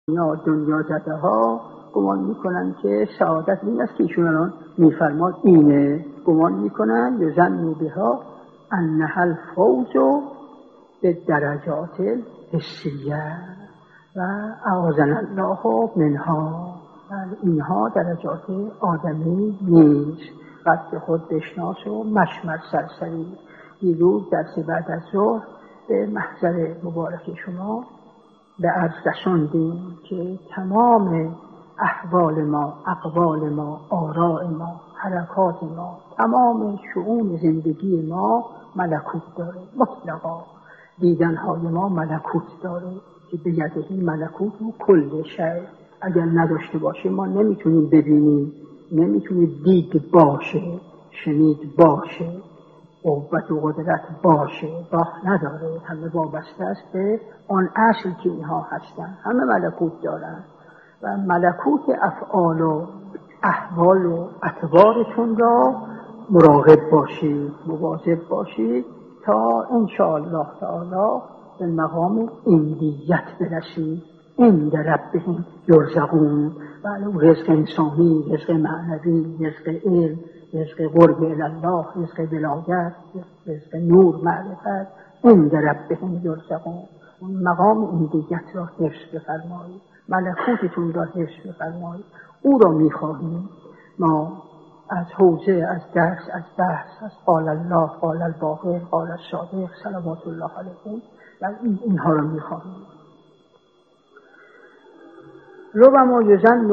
دنیا زده ها گمان میکنن که سعادت این است که ایشون الان میفرماد اینه، گمان میکنن یظن بها انها الفوز به درجات حسیه و اعاذنا الله منها. اینها درجات آدمی نیست. قد خود بشناس و مشمر سرسری. دیروز درس بعد از ظهر به محضر مبارک شما به عرض رساندیم که تمام احوال ما، اقوال ما، آراء ما، حرکات ما، تمام شؤون زندگی ما ملکوت داره مطلقا. دیدنهای ما ملکوت داره که به یدهی ملکوت و کل شیء. اگر نداشته باشه ما نمیتونیم ببینیم، نمیتونیم دید باشه، شنید باشه، قوت و قدرت باشه، راه نداره. همه وابسته است به آن اصل که اینها هستن. همه ملکوت دارن و ملکوت افعال و احوال و اطوارتون را مراقب باشید، مواظب باشید تا انشاءالله تعالی به مقام عندیت برسید. عند ربهم یرزقون. بله، رزق انسانی، رزق معنوی، رزق علم، رزق قرب الله، رزق ولایت، رزق نور، معرفت. عند ربهم یرزقون. اون مقام عندیت را حفظ بفرمایید، ملکوتتون را حفظ بفرمایید. او را میخواهیم. ما از حوزه، از درس، از بحث، از قال الله، قال الباقر، قال الصادق صلوات الله علیهم و اینها را میخواهیم. ربما یظن